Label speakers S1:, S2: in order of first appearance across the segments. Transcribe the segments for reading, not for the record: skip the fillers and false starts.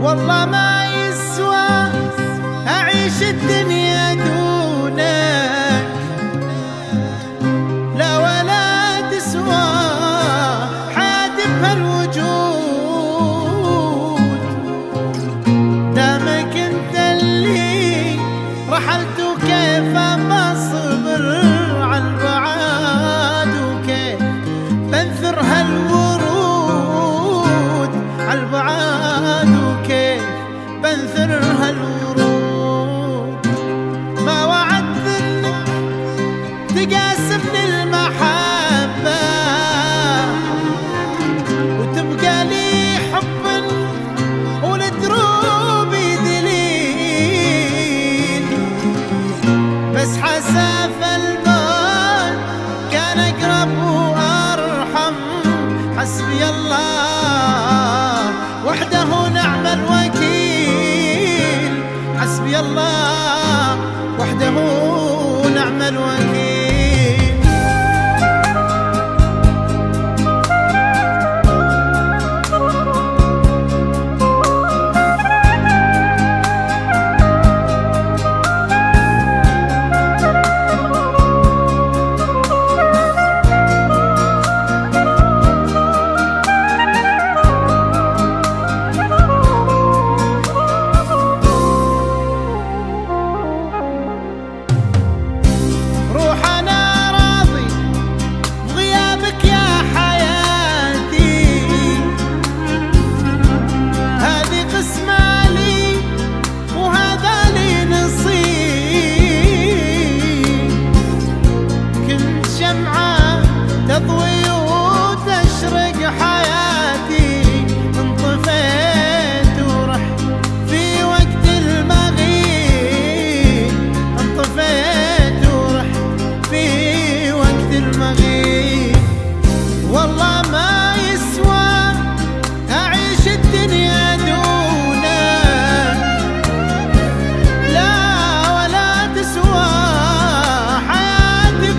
S1: والله ما يسوى أعيش الدنيا دونك، لا ولا تسوى حياتي بهالوجود. دامك انت اللي رحلت وكيف بصبر عالبعاد، وكيف بنثر هالورود عالبعاد، وكيف بنثر هالورود. ما وعدت انك تقاسمني المحبة وتبقى لي حب والدروب دليل، بس حساف البال كان اقرب وارحم. حسبي الله وحده نعم الوكيل، حسبي الله وحده نعم الوكيل. تضوي وتشرق حياتي، انطفيت ورحت في وقت المغيب، انطفيت ورحت في وقت المغيب. والله ما يسوى أعيش الدنيا دونك، لا ولا تسوى حياتي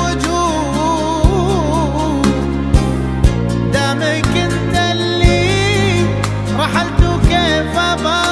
S1: بهالوجود. دامك انت اللي رحلت وكيف